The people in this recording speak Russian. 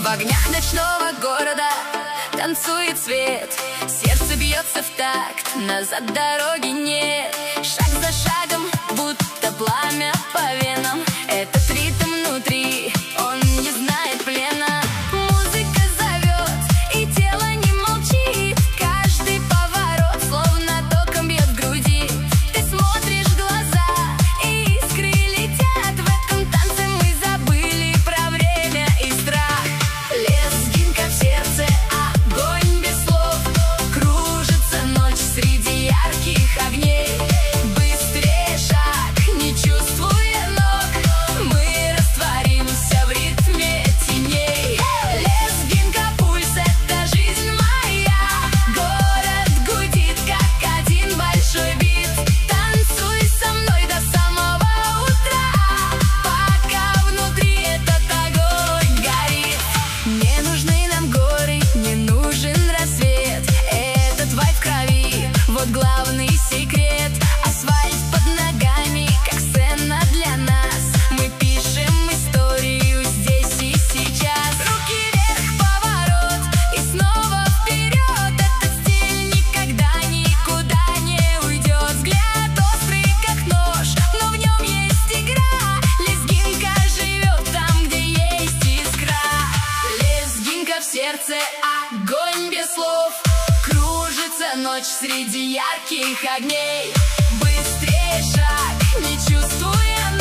В огнях ночного города танцует свет, сердце бьется в такт, назад дороги нет. Шаг за шагом, будто пламя по венам, этот ритм внутри, он не знает плена. Музыка зовет, и тело не молчит, каждый поворот словно током бьет в груди. Ты смотришь в глаза, и искры летят, в этом танце мы забыли про время и страх. Лезгинка в сердце, огонь без слов, кружится ночь среди ярких огней. Быстрее шаг, не чувствуя ног, мы растворимся в ритме теней. Лезгинка пульс, это жизнь моя, город гудит, как один большой бит. Танцуй со мной до самого утра, пока внутри этот огонь горит. Не нужны нам горы, не нужен рассвет, этот вайб в крови, вот главный секрет. Асфальт под ногами, как сцена для нас, мы пишем историю здесь и сейчас. Руки вверх, поворот, и снова вперед, этот стиль никогда никуда не уйдет. Взгляд острый, как нож, но в нем есть игра. Лезгинка живет там, где есть искра. Лезгинка в сердце, огонь без слов, кружится ночь среди ярких огней. Быстрее шаг, не чувствуя